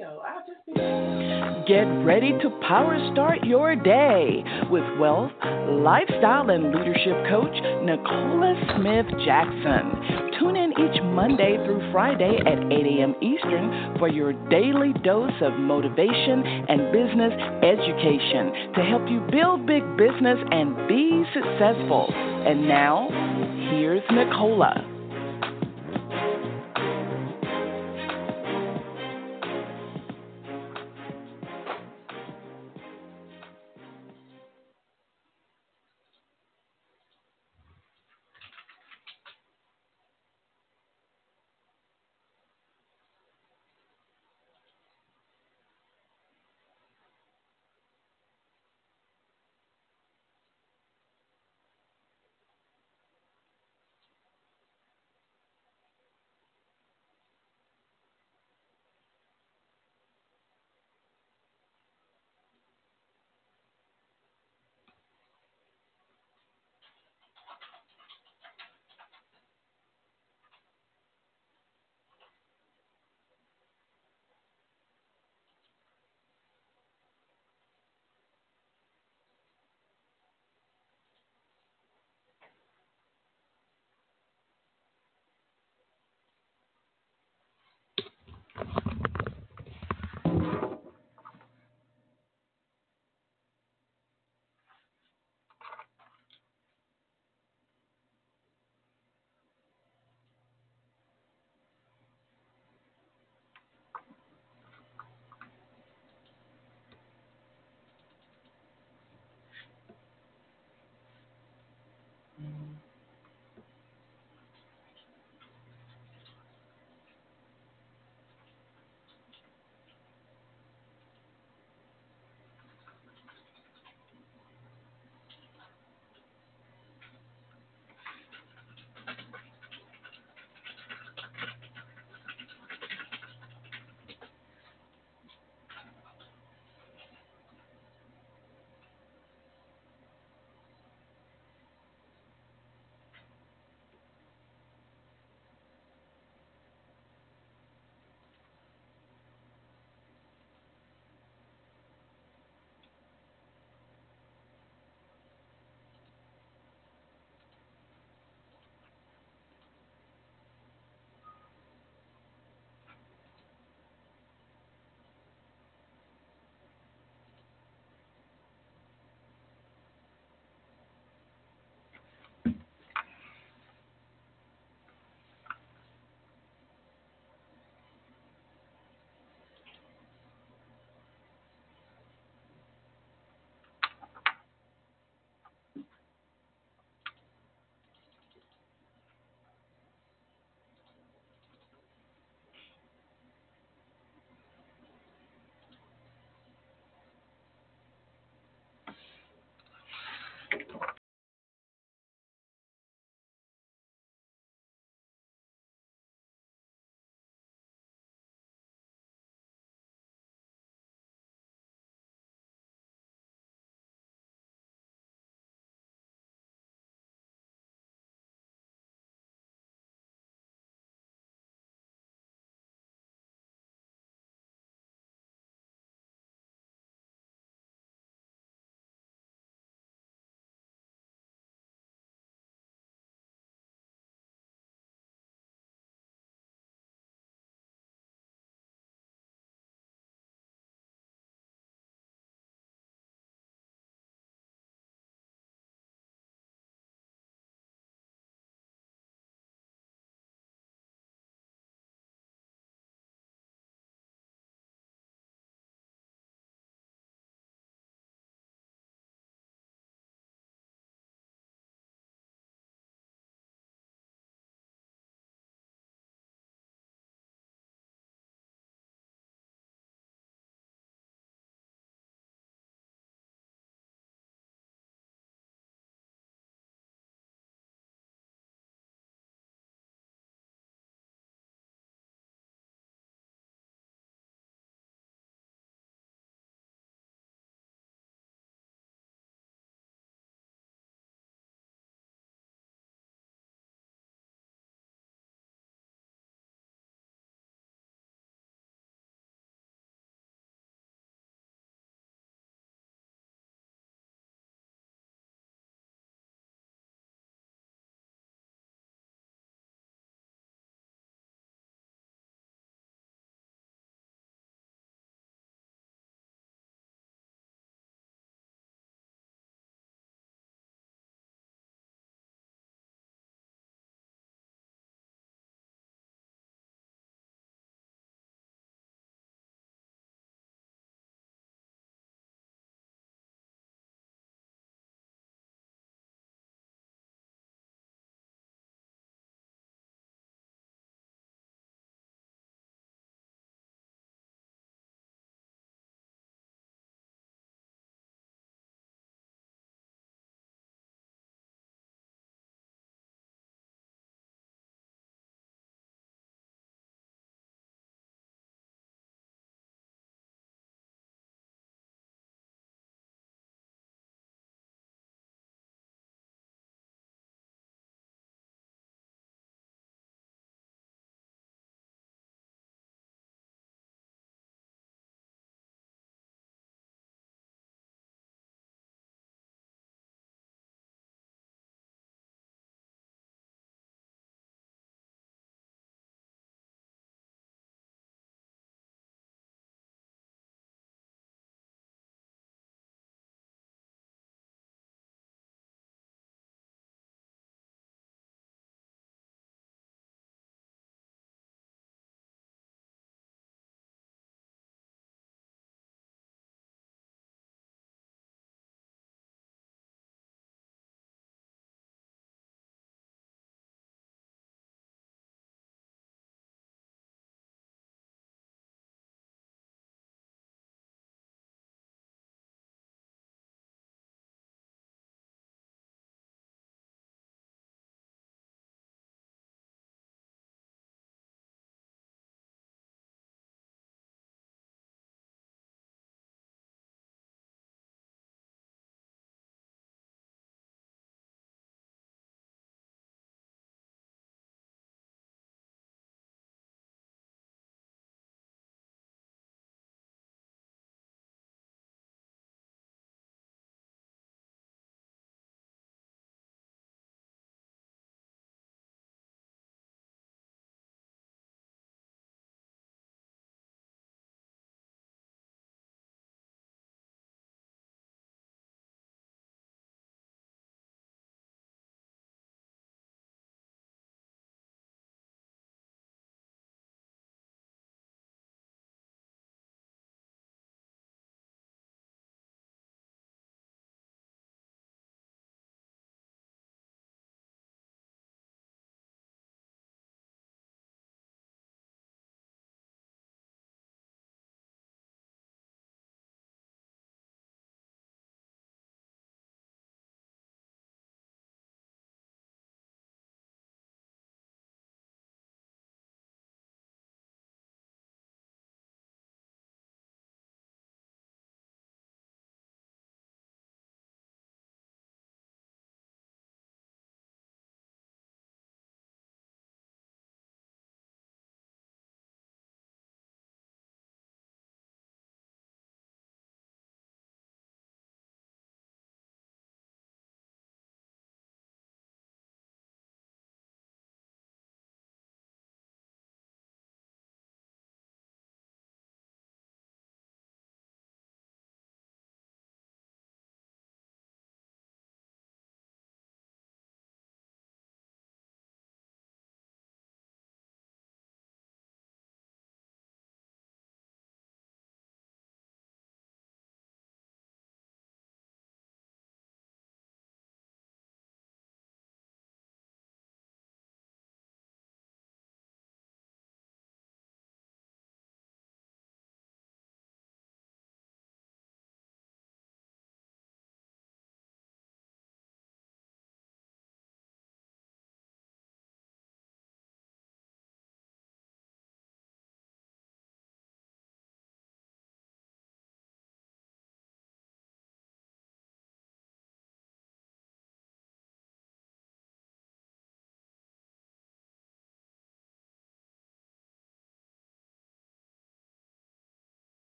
Get ready to power start your day with wealth, lifestyle, and leadership coach Nicola Smith Jackson. Tune in each Monday through Friday at 8 a.m. Eastern for your daily dose of motivation and business education to help you build big business and be successful. And now, here's Nicola.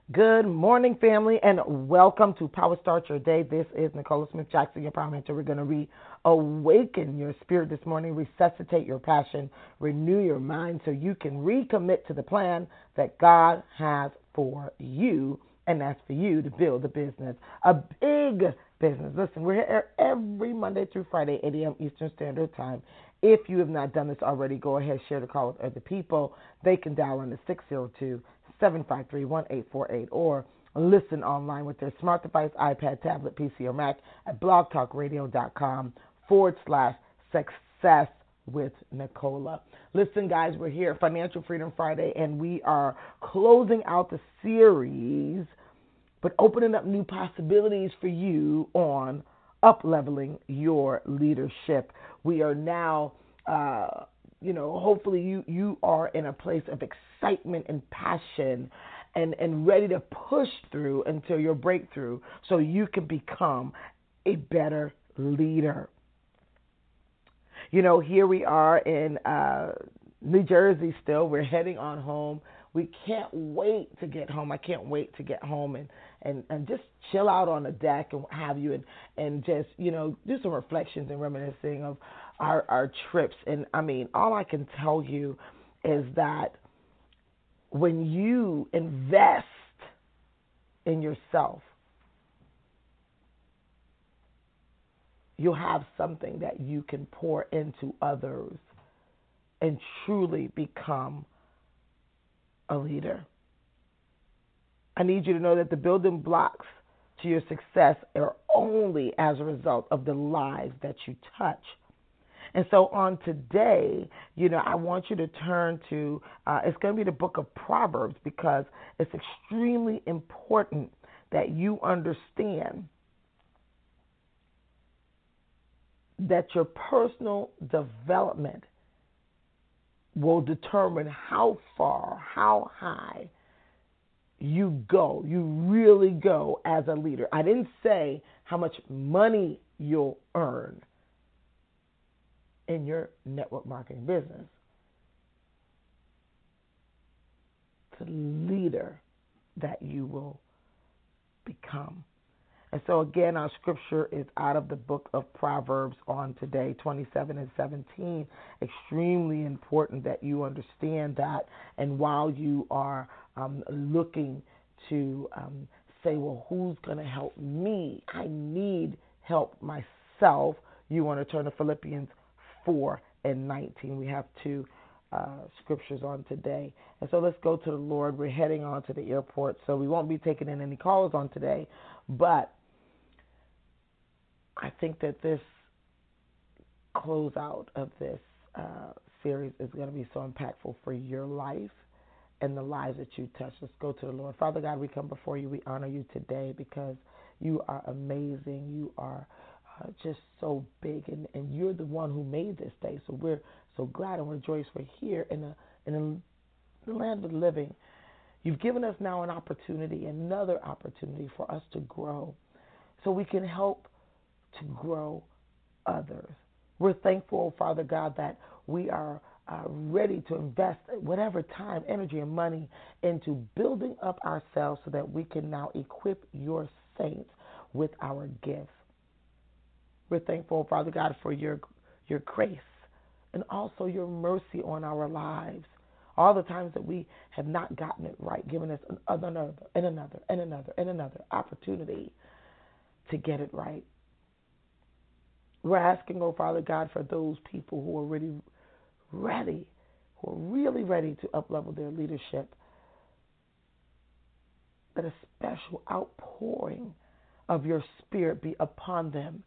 Good morning, family, and welcome to Power Start Your Day. This is Nicola Smith Jackson, your Power Mentor. We're going to reawaken your spirit this morning, resuscitate your passion, renew your mind so you can recommit to the plan that God has for you, and that's for you to build a business, a big business. Listen, we're here every Monday through Friday, 8 a.m. Eastern Standard Time. If you have not done this already, go ahead, share the call with other people. They can dial in to 602-753-1848 or listen online with their smart device, iPad, tablet, PC, or Mac at blogtalkradio.com/success with Nicola. Listen, guys, we're here Financial Freedom Friday, and we are closing out the series, but opening up new possibilities for you on up-leveling your leadership. We are now, hopefully you are in a place of excitement and passion and ready to push through until your breakthrough so you can become a better leader. Here we are in New Jersey still. We're heading on home. We can't wait to get home. I can't wait to get home and just chill out on the deck and what have you and just, do some reflections and reminiscing of our trips. And, all I can tell you is that when you invest in yourself, you'll have something that you can pour into others and truly become a leader. I need you to know that the building blocks to your success are only as a result of the lives that you touch. And so on today, I want you to turn to, it's going to be the book of Proverbs, because it's extremely important that you understand that your personal development will determine how far, how high you go, you really go as a leader. I didn't say how much money you'll earn in your network marketing business. It's a leader that you will become. And so again, our scripture is out of the book of Proverbs on today, 27 and 17. Extremely important that you understand that. And while you are looking to say, well, who's going to help me? I need help myself. You want to turn to Philippians 4 and 19. We have two scriptures on today. And so let's go to the Lord. We're heading on to the airport, so we won't be taking in any calls on today. But I think that this closeout of this series is going to be so impactful for your life and the lives that you touch. Let's go to the Lord. Father God, we come before you. We honor you today because you are amazing. You are just so big, and you're the one who made this day. So we're so glad and rejoice we're here in the land of the living. You've given us now an opportunity, another opportunity for us to grow so we can help to grow others. We're thankful, Father God, that we are ready to invest whatever time, energy, and money into building up ourselves so that we can now equip your saints with our gifts. We're thankful, Father God, for your grace and also your mercy on our lives. All the times that we have not gotten it right, giving us another opportunity to get it right. We're asking, oh Father God, for those people who are really ready, who are really ready to uplevel their leadership, that a special outpouring of your Spirit be upon them,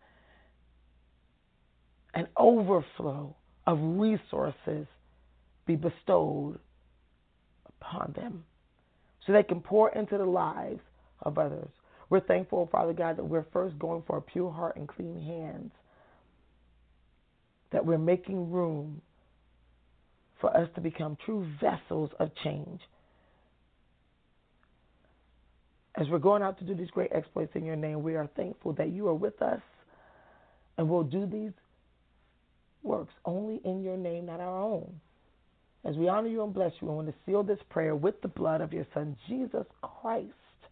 an overflow of resources be bestowed upon them so they can pour into the lives of others. We're thankful, Father God, that we're first going for a pure heart and clean hands, that we're making room for us to become true vessels of change. As we're going out to do these great exploits in your name, we are thankful that you are with us, and we'll do these works only in your name, not our own. As we honor you and bless you, I want to seal this prayer with the blood of your Son, Jesus Christ.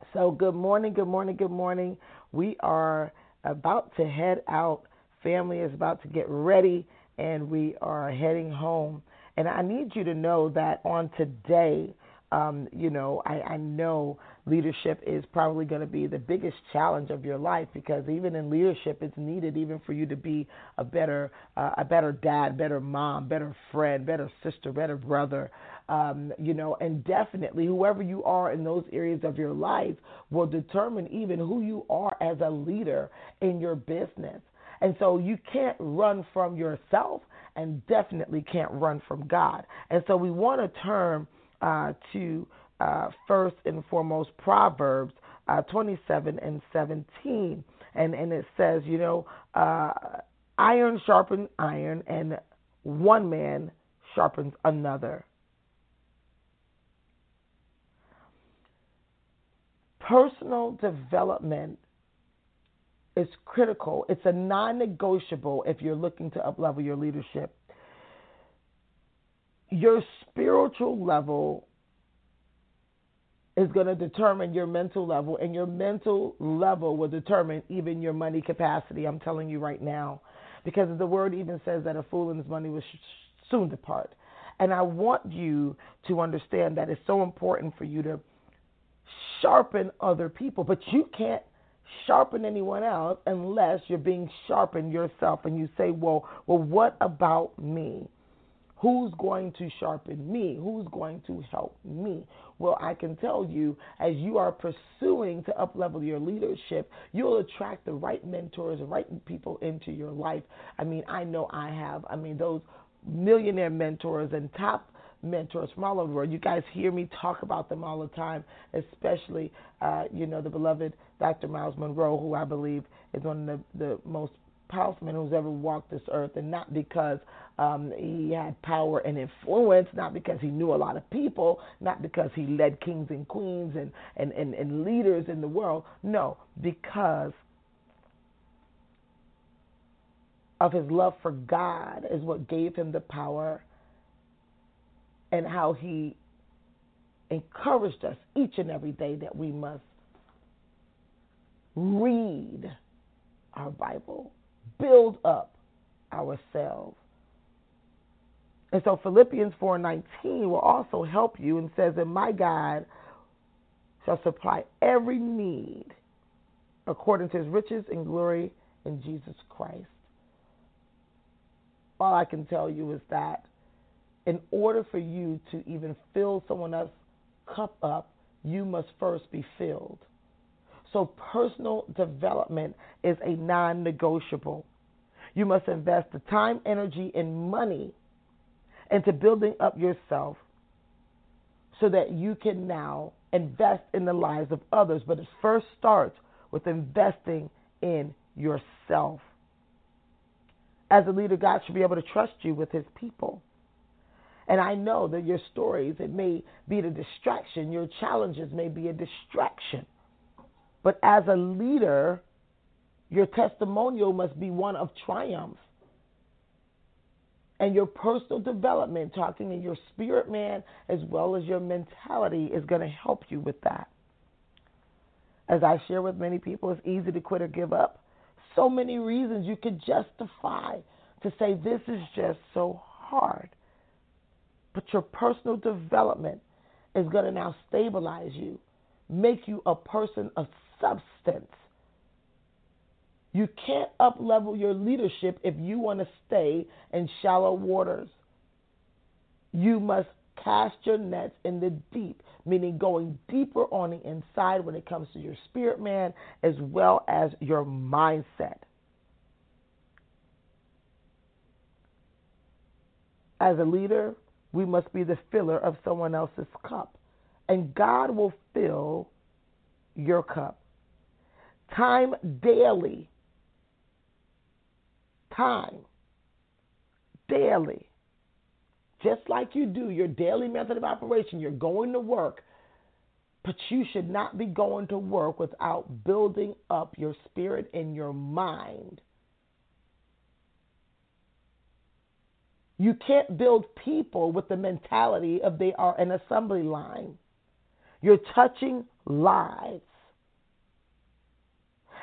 So good morning, good morning, good morning. We are about to head out. Family is about to get ready, and we are heading home. And I need you to know that on today, I know leadership is probably going to be the biggest challenge of your life, because even in leadership, it's needed even for you to be a better dad, better mom, better friend, better sister, better brother. And definitely whoever you are in those areas of your life will determine even who you are as a leader in your business. And so you can't run from yourself, and definitely can't run from God. And so we want to turn to first and foremost Proverbs 27 and 17. And it says, iron sharpens iron, and one man sharpens another. Personal development is critical. It's a non-negotiable if you're looking to uplevel your leadership. Your spiritual level is going to determine your mental level, and your mental level will determine even your money capacity. I'm telling you right now, because the word even says that a fool and his money will soon depart. And I want you to understand that it's so important for you to sharpen other people, but you can't sharpen anyone else unless you're being sharpened yourself. And you say, well, what about me? Who's going to sharpen me? Who's going to help me? Well, I can tell you, as you are pursuing to uplevel your leadership, you'll attract the right mentors and right people into your life. I know I have. Those millionaire mentors and top mentors from all over the world. You guys hear me talk about them all the time, especially, the beloved Dr. Miles Monroe, who I believe is one of the most powerful men who's ever walked this earth, and not because he had power and influence, not because he knew a lot of people, not because he led kings and queens and leaders in the world. No, because of his love for God is what gave him the power, and how he encouraged us each and every day that we must read our Bible, build up ourselves. And so Philippians 4:19 will also help you, and says that my God shall supply every need according to his riches and glory in Jesus Christ. All I can tell you is that in order for you to even fill someone else's cup up, you must first be filled. So personal development is a non-negotiable. You must invest the time, energy, and money into building up yourself so that you can now invest in the lives of others. But it first starts with investing in yourself. As a leader, God should be able to trust you with his people. And I know that your stories, it may be the distraction. Your challenges may be a distraction. But as a leader, your testimonial must be one of triumph. And your personal development, talking in your spirit, man, as well as your mentality, is going to help you with that. As I share with many people, it's easy to quit or give up. So many reasons you could justify to say this is just so hard. But your personal development is going to now stabilize you, make you a person of substance. You can't uplevel your leadership if you want to stay in shallow waters. You must cast your nets in the deep, meaning going deeper on the inside when it comes to your spirit, man, as well as your mindset. As a leader, we must be the filler of someone else's cup, and God will fill your cup. Time daily. Just like you do your daily method of operation, you're going to work, but you should not be going to work without building up your spirit and your mind. You can't build people with the mentality of they are an assembly line. You're touching lives.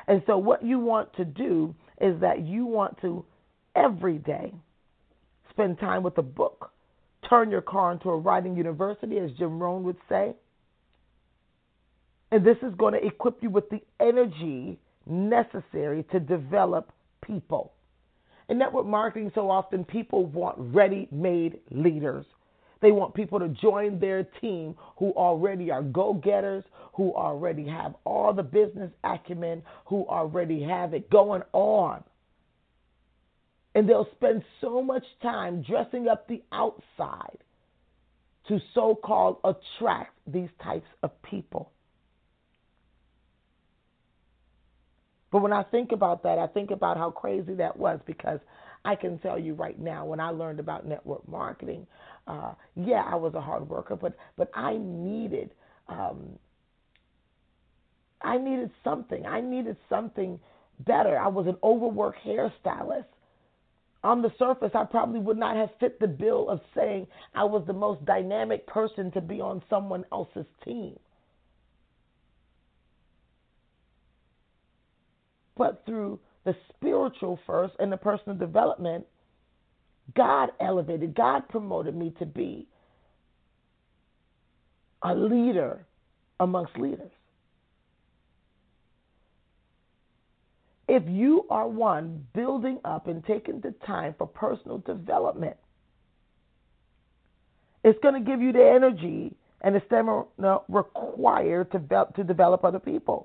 And so what you want to do is that you want to every day spend time with a book. Turn your car into a writing university, as Jim Rohn would say. And this is going to equip you with the energy necessary to develop people. In network marketing, so often people want ready-made leaders. They want people to join their team who already are go-getters, who already have all the business acumen, who already have it going on. And they'll spend so much time dressing up the outside to so-called attract these types of people. But when I think about that, I think about how crazy that was, because I can tell you right now, when I learned about network marketing, I was a hard worker, but I needed something. I needed something better. I was an overworked hairstylist. On the surface, I probably would not have fit the bill of saying I was the most dynamic person to be on someone else's team. But through the spiritual first and the personal development, God elevated, God promoted me to be a leader amongst leaders. If you are one building up and taking the time for personal development, it's going to give you the energy and the stamina required to develop other people.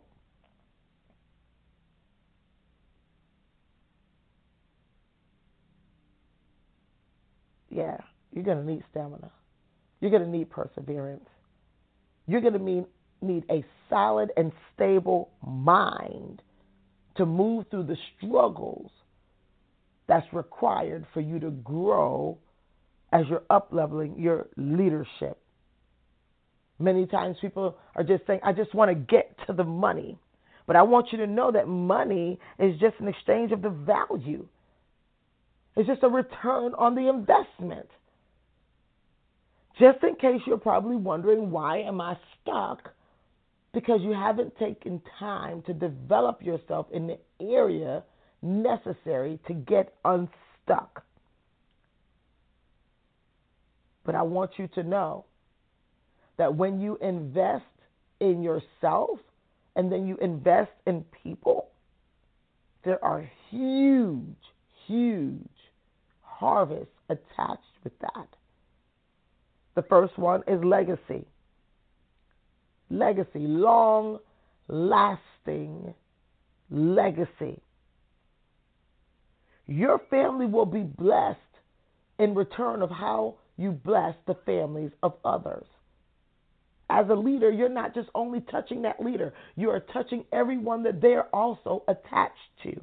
Yeah, you're going to need stamina. You're going to need perseverance. You're going to need a solid and stable mind to move through the struggles that's required for you to grow as you're up-leveling your leadership. Many times people are just saying, I just want to get to the money. But I want you to know that money is just an exchange of the value. It's just a return on the investment. Just in case you're probably wondering, why am I stuck? Because you haven't taken time to develop yourself in the area necessary to get unstuck. But I want you to know that when you invest in yourself and then you invest in people, there are huge harvests attached with that. The first one is legacy. Legacy, long-lasting legacy. Your family will be blessed in return of how you bless the families of others. As a leader, you're not just only touching that leader, you are touching everyone that they're also attached to.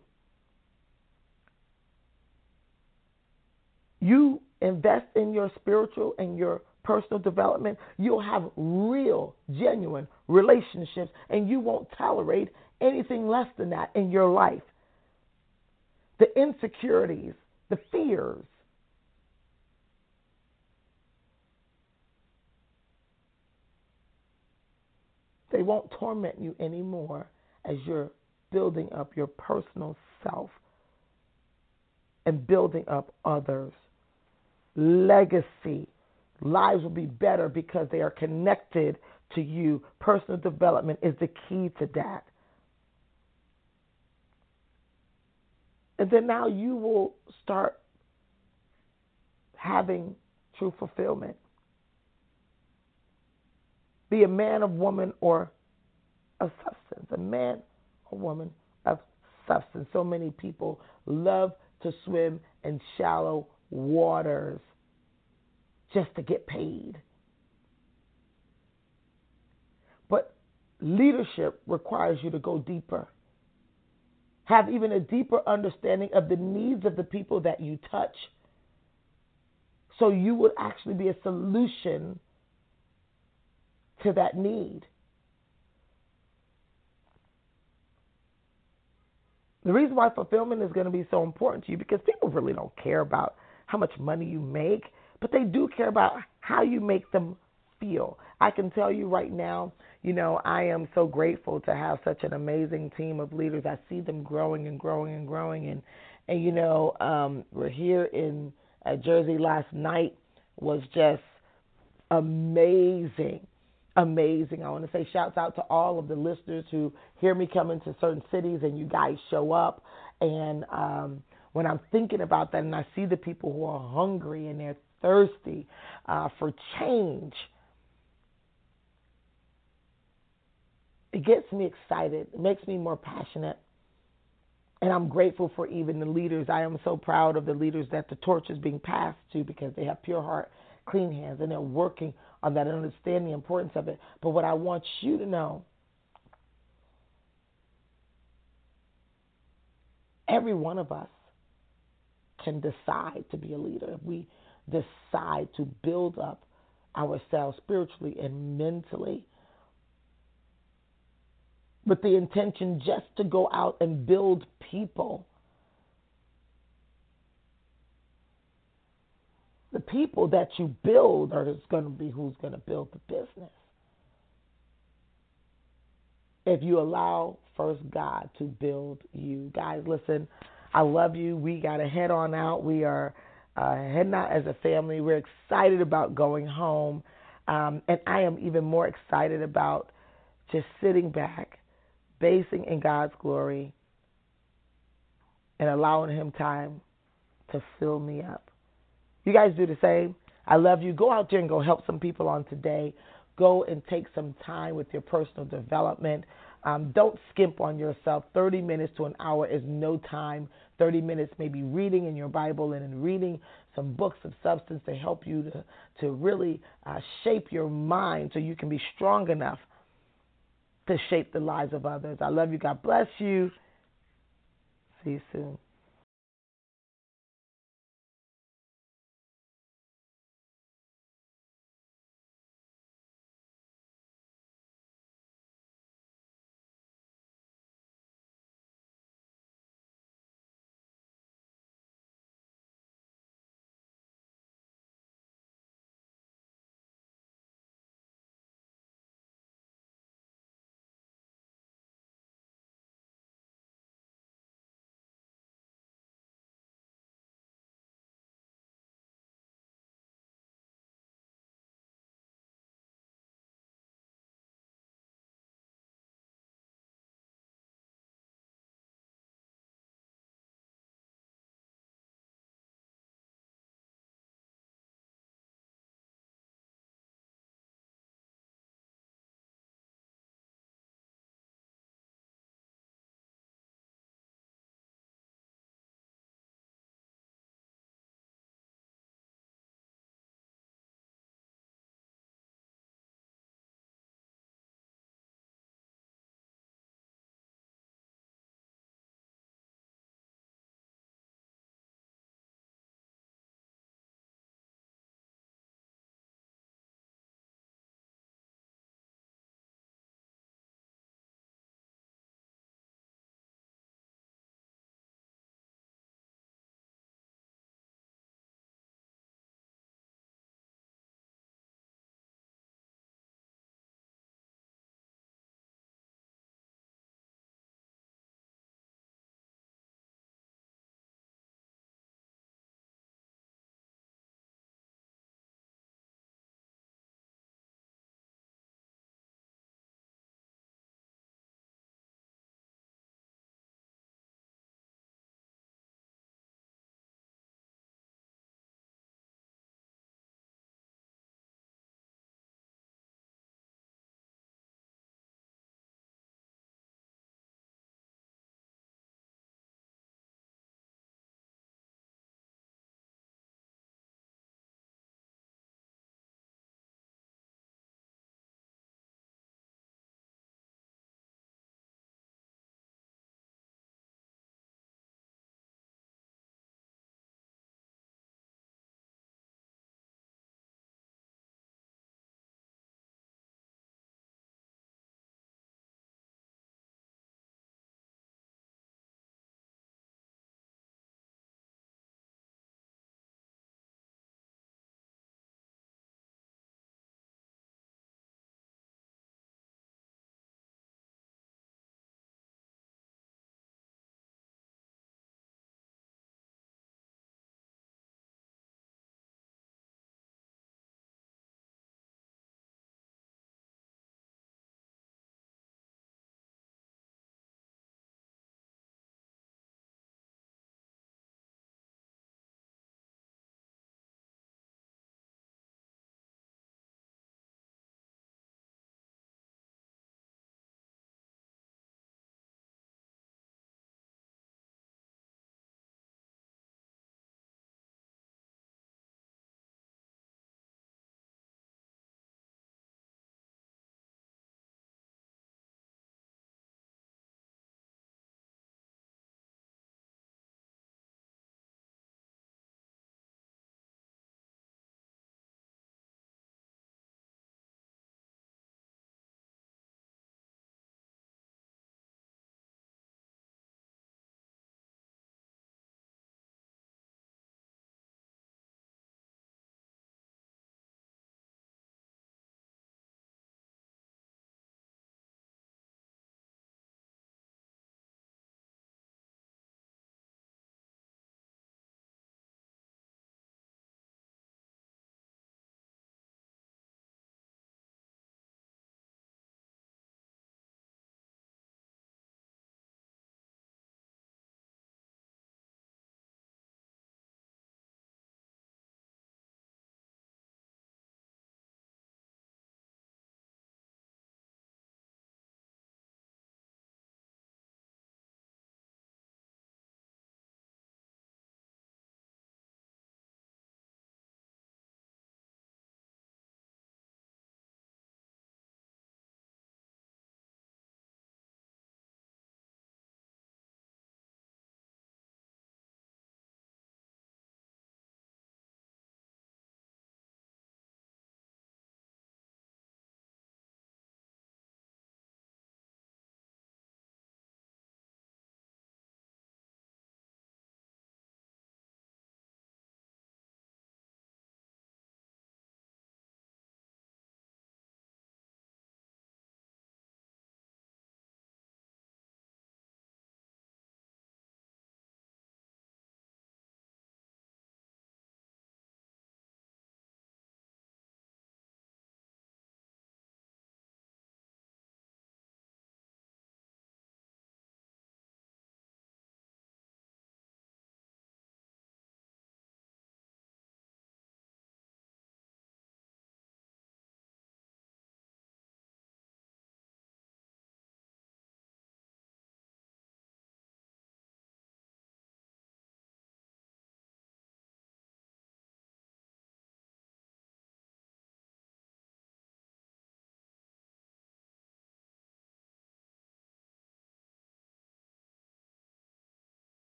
You invest in your spiritual and your personal development, you'll have real, genuine relationships, and you won't tolerate anything less than that in your life. The insecurities, the fears, they won't torment you anymore as you're building up your personal self and building up others. Legacy. Lives will be better because they are connected to you. Personal development is the key to that. And then now you will start having true fulfillment. Be a man, of woman, or of substance. A man or woman of substance. So many people love to swim in shallow waters just to get paid. But leadership requires you to go deeper. Have even a deeper understanding of the needs of the people that you touch, so you would actually be a solution to that need. The reason why fulfillment is going to be so important to you, because people really don't care about how much money you make, but they do care about how you make them feel. I can tell you right now, I am so grateful to have such an amazing team of leaders. I see them growing and growing and growing. We're here in Jersey last night was just amazing. Amazing. I want to say shouts out to all of the listeners who hear me come into certain cities and you guys show up. And when I'm thinking about that and I see the people who are hungry and they're thirsty for change, it gets me excited. It makes me more passionate. And I'm grateful for even the leaders. I am so proud of the leaders that the torch is being passed to because they have pure heart, clean hands, and they're working on that and understand the importance of it. But what I want you to know, every one of us can decide to be a leader. If we decide to build up ourselves spiritually and mentally with the intention just to go out and build people. The people that you build are going to be who's going to build the business. If you allow first God to build you. Guys, listen, I love you. We got to head on out. We are heading out as a family. We're excited about going home. And I am even more excited about just sitting back, basing in God's glory, and allowing Him time to fill me up. You guys do the same. I love you. Go out there and go help some people on today. Go and take some time with your personal development. Don't skimp on yourself. 30 minutes to an hour is no time. 30 minutes maybe reading in your Bible and in reading some books of substance to help you to really shape your mind so you can be strong enough to shape the lives of others. I love you. God bless you. See you soon.